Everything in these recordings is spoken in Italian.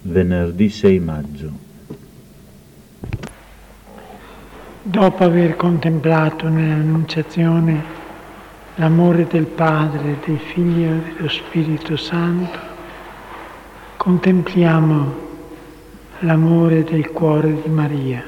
venerdì 6 maggio. Dopo aver contemplato nell'Annunciazione l'amore del Padre, del Figlio e dello Spirito Santo, contempliamo l'amore del cuore di Maria.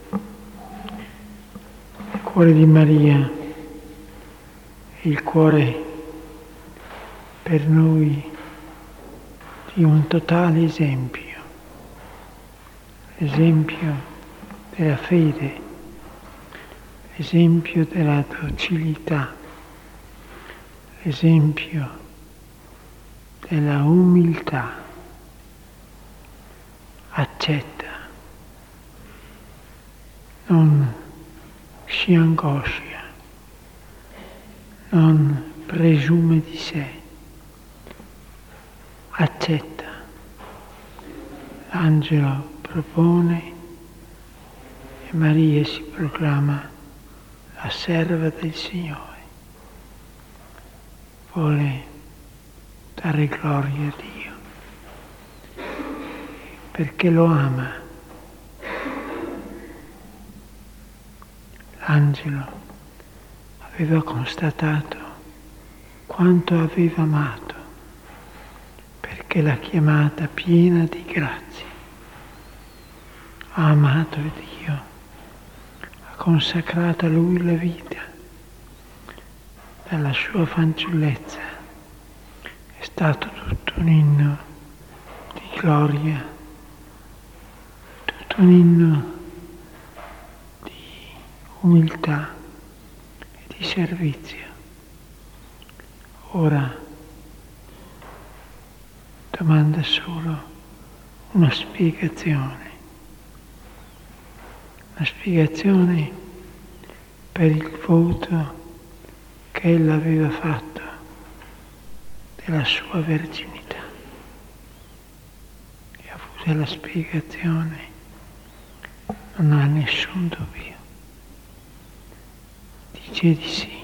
Il cuore di Maria è il cuore per noi di un totale esempio, l'esempio della fede, l'esempio della docilità, l'esempio della umiltà. Accetta, non si angoscia, non presume di sé, accetta. L'angelo propone e Maria si proclama la serva del Signore. Vuole dare gloria a Dio perché lo ama. L'angelo aveva constatato quanto aveva amato, perché l'ha chiamata piena di grazie. Ha amato Dio, ha consacrato a Lui la vita. Dalla sua fanciullezza è stato tutto un inno di gloria, tutto un inno di umiltà e di servizio. Ora domanda solo una spiegazione per il voto che ella aveva fatto della sua verginità. E avuta la spiegazione, non ha nessun dubbio. Dice di sì.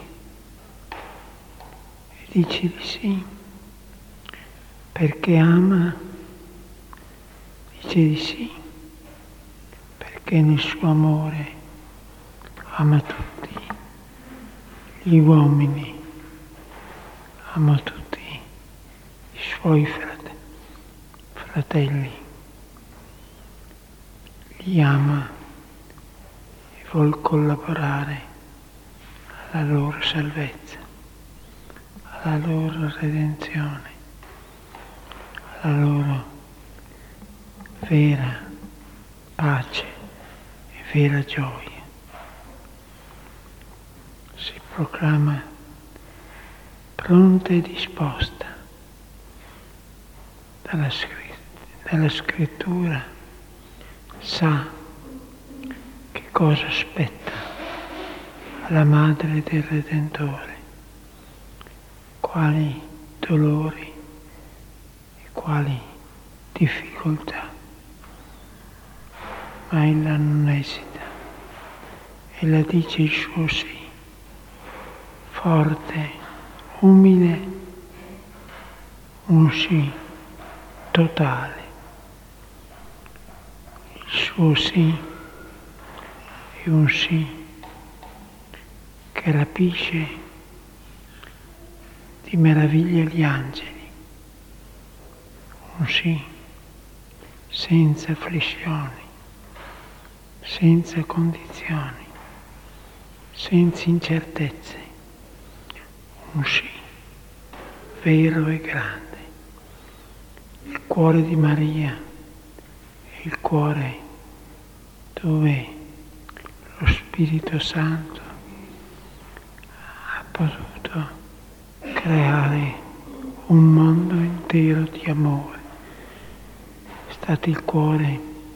E dice di sì perché ama, dice di sì perché nel suo amore ama tutti gli uomini, ama tutti i suoi fratelli, li ama e vuol collaborare alla loro salvezza, alla loro redenzione, alla loro vera pace e vera gioia. Si proclama pronta e disposta. Dalla scrittura sa che cosa aspetta alla madre del Redentore, quali dolori e quali difficoltà. Ma ella non esita, ella dice il suo sì, forte, umile, un sì totale. Il suo sì è un sì che rapisce di meraviglia gli angeli, un sì senza flessioni, senza condizioni, senza incertezze, un sì vero e grande. Il cuore di Maria è il cuore dove lo Spirito Santo ha potuto creare un mondo intero di amore. È stato il cuore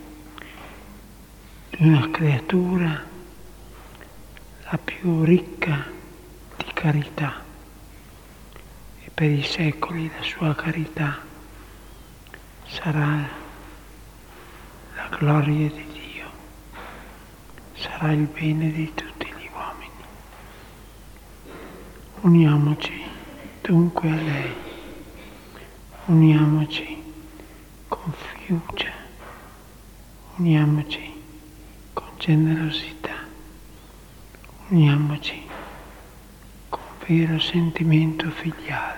di una creatura la più ricca di carità e per i secoli la sua carità sarà la gloria di Dio, sarà il bene di tutti gli uomini. Uniamoci dunque a lei, uniamoci con fiducia, uniamoci con generosità, uniamoci con vero sentimento filiale.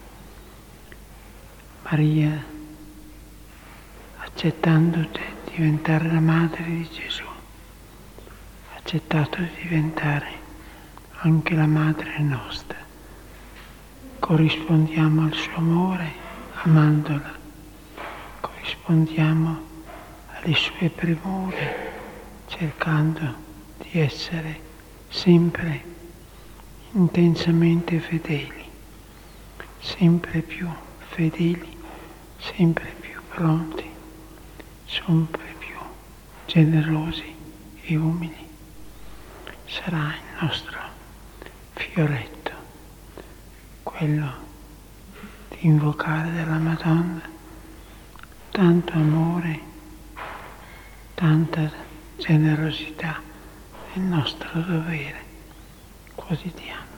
Maria, accettando di diventare la madre di Gesù, ha accettato di diventare anche la madre nostra. Corrispondiamo al suo amore amandola, corrispondiamo alle sue premure cercando di essere sempre intensamente fedeli, sempre più fedeli, sempre più pronti, sempre più generosi e umili. Sarà il nostro fioretto, quello di invocare dalla Madonna tanto amore, tanta generosità nel nostro dovere quotidiano.